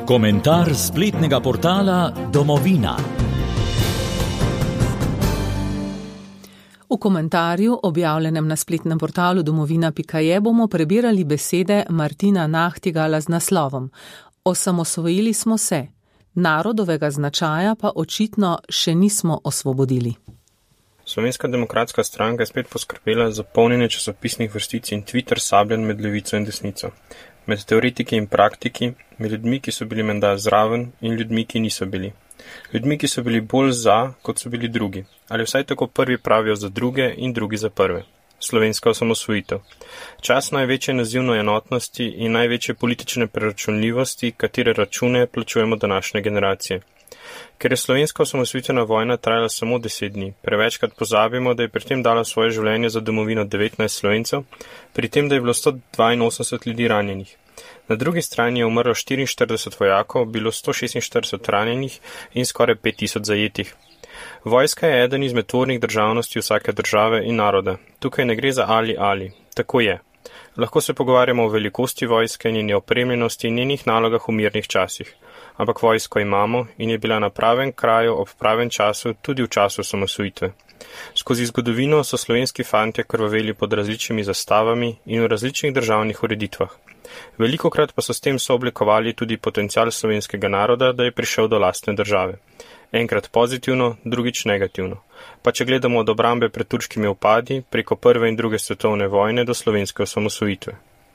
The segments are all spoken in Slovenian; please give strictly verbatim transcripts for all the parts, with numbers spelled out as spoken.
Komentar spletnega portala Domovina. V komentarju, objavljenem na spletnem portalu domovina pika je, bomo prebirali besede Martina Nachtigala z naslovom Osamosvojili smo se, narodovega značaja pa očitno še nismo osvobodili. Slovenska demokratska stranka je spet poskrbela za polnjenje časopisnih vrstic in Twitter sabljen med levico in desnico, med teoretiki in praktiki, med ljudmi, ki so bili menda zraven in ljudmi, ki niso bili. Ljudmi, ki so bili bolj za, kot so bili drugi, ali vsaj tako prvi pravijo za druge in drugi za prve. Slovenska osamosvojitev. Čas največje nazivne enotnosti in največje politične preračunljivosti, katere račune plačujemo današnje generacije. Ker je slovenska osamosvojitvena vojna trajala samo deset dni, prevečkrat pozabimo, da je pri tem dala svoje življenje za domovino devetnajst Slovencev, pri tem, da je bilo sto dvainosemdeset ljudi ranjenih. Na drugi strani je umrlo štiriinštirideset vojakov, bilo sto šestinštirideset ranjenih in skoraj pet tisoč zajetih. Vojska je eden izmed tvornih državnosti vsake države in naroda. Tukaj ne gre za ali ali. Tako je. Lahko se pogovarjamo o velikosti vojske, njeni opremljenosti in njenih nalogah v mirnih časih. Ampak vojsko imamo in je bila na pravem kraju ob pravem času tudi v času osamosvojitve. Skozi zgodovino so slovenski fantje krvaveli pod različnimi zastavami in v različnih državnih ureditvah. Velikokrat pa so s tem sooblikovali tudi potencial slovenskega naroda, da je prišel do lastne države. Enkrat pozitivno, drugič negativno. Pa če gledamo od obrambe pred turškimi upadi, preko prve in druge svetovne vojne do slovenske osamosvojitve.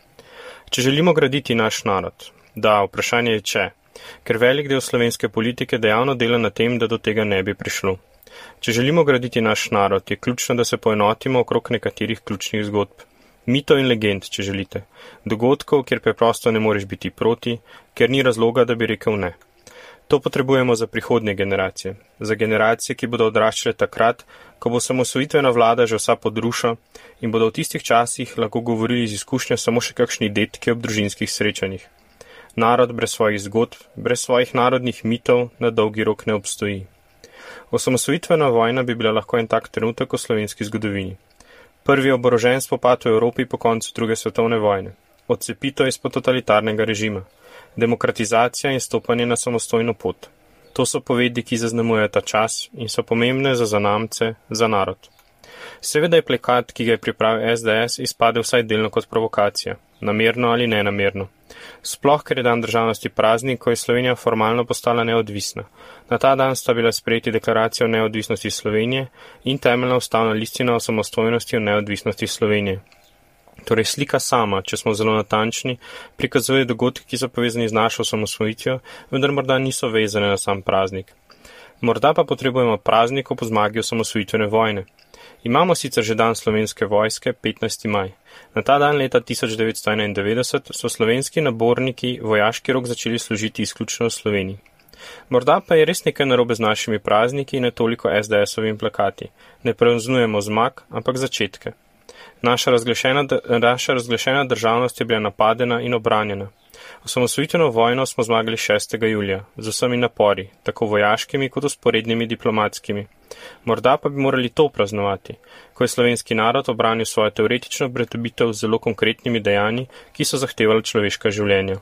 Če želimo graditi naš narod, da, vprašanje je če, ker velik del slovenske politike dejavno dela na tem, da do tega ne bi prišlo. Če želimo graditi naš narod, je ključno, da se poenotimo okrog nekaterih ključnih zgodb. Mitov in legend, če želite. Dogodkov, kjer preprosto ne moreš biti proti, ker ni razloga, da bi rekel ne. To potrebujemo za prihodnje generacije. Za generacije, ki bodo odraščale takrat, ko bo osamosvojitvena vlada že vsa podruša in bodo v tistih časih lahko govorili z izkušnjo samo še kakšni detki ob družinskih srečanjih. Narod brez svojih zgodb, brez svojih narodnih mitov na dolgi rok ne obstoji. Osamosvojitvena vojna bi bila lahko en tak trenutek v slovenski zgodovini. Prvi oborožen spopad v Evropi po koncu druge svetovne vojne. Odcepitev izpod totalitarnega režima. Demokratizacija in stopanje na samostojno pot. To so povedi, ki zaznamujejo ta čas in so pomembne za zanamce, za narod. Seveda je plakat, ki ga je pripravil es de es, izpadel vsaj delno kot provokacija, namerno ali nenamerno. Sploh, ker je dan državnosti praznik, ko je Slovenija formalno postala neodvisna. Na ta dan sta bila sprejeti deklaracija o neodvisnosti Slovenije in temeljna ustavna listina o samostojnosti in neodvisnosti Slovenije. Torej slika sama, če smo zelo natančni, prikazuje dogodke, ki so povezani z našo osamosvojitvijo, vendar morda niso vezane na sam praznik. Morda pa potrebujemo praznik po zmagi osamosvojitvene vojne. Imamo sicer že dan slovenske vojske, petnajsti maj. Na ta dan leta tisoč devetsto enaindevetdeset so slovenski naborniki vojaški rok začeli služiti izključno v Sloveniji. Morda pa je res nekaj narobe z našimi prazniki in ne toliko es de esovimi plakati. Ne praznujemo zmag, ampak začetke. Naša razglašena, naša razglašena državnost je bila napadena in obranjena. Osamosvojitveno vojno smo zmagali šestega julija, z vsemi napori, tako vojaškimi kot usporednimi diplomatskimi. Morda pa bi morali to praznovati, ko je slovenski narod obranil svojo teoretično pridobitev z zelo konkretnimi dejanji, ki so zahtevali človeška življenja.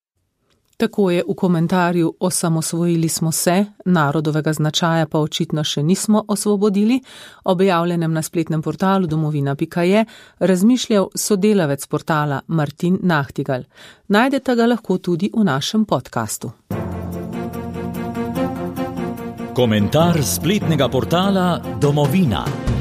Tako je v komentarju Osamosvojili smo se, narodovega značaja pa očitno še nismo osvobodili, objavljenem na spletnem portalu domovina pika je, razmišljal sodelavec portala Martin Nachtigal. Najdete ga lahko tudi v našem podkastu. Komentar spletnega portala Domovina.